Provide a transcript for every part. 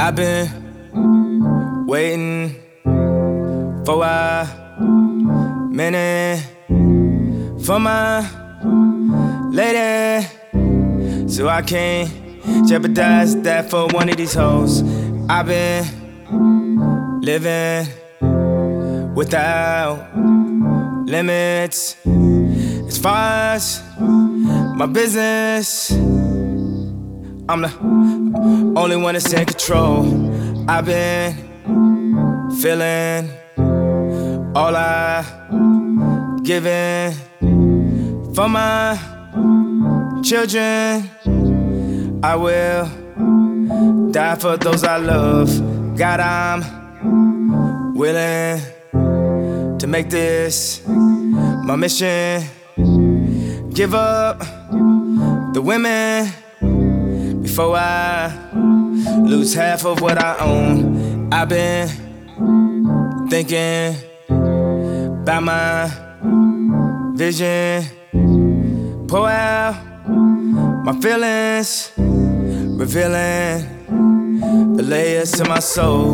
I've been waiting for a minute for my lady, so I can't jeopardize that for one of these hoes. I've been living without limits as far as my business. I'm the only one that's in control. I've been feeling all I given for my children. I will die for those I love. God, I'm willing to make this my mission. Give up the women before I lose half of what I own. I've been thinking about my vision, pour out my feelings, revealing the layers to my soul.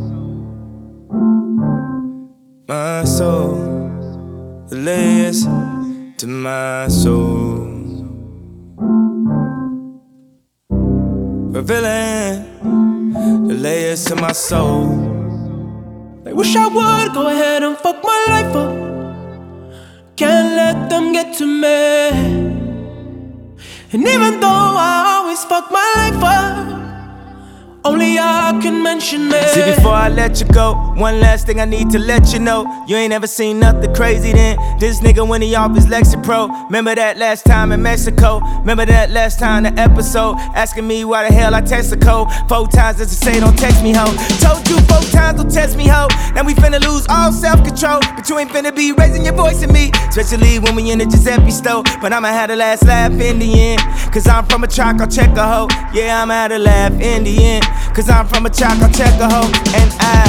My soul, the layers to my soul. Revealing the layers to my soul. I wish I would go ahead and fuck my life up. Can't let them get to me. And even though I always fuck my life up, only I can mention it. See, before I let you go, one last thing I need to let you know. You ain't ever seen nothing crazy then. This nigga when he off his Lexapro. Remember that last time in Mexico? Remember that last time the episode? Asking me why the hell I text a code 4 times just to say don't text me, ho. Told you 4 times don't text me, ho. Now we finna lose all self-control, but you ain't finna be raising your voice at me, especially when we in the Giuseppe store. But I'ma have the last laugh in the end, cause I'm from a track, I'll check a hoe. Yeah, I'ma have the laugh in the end, cause I'm from a track, I'll check a hoe. And I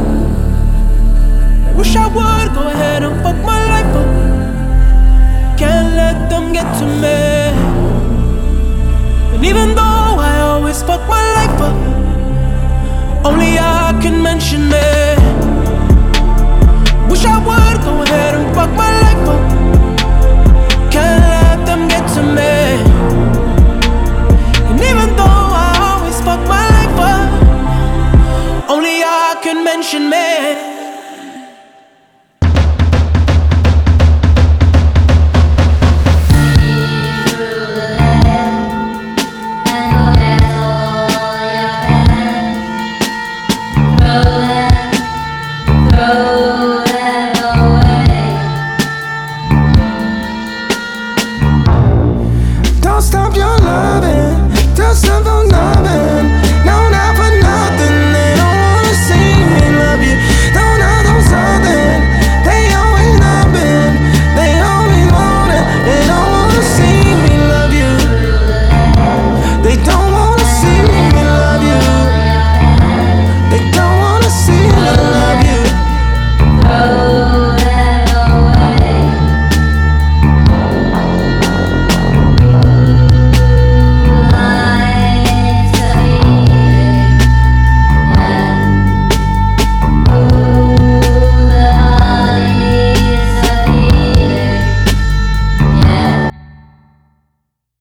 wish I would go ahead and fuck my life up. Can't let them get to me. And even though I always fuck my life up, only I can mention it. Wish I would go ahead and fuck my life up. Can't let them get to me. And even though I always fuck my life up, only I can mention me.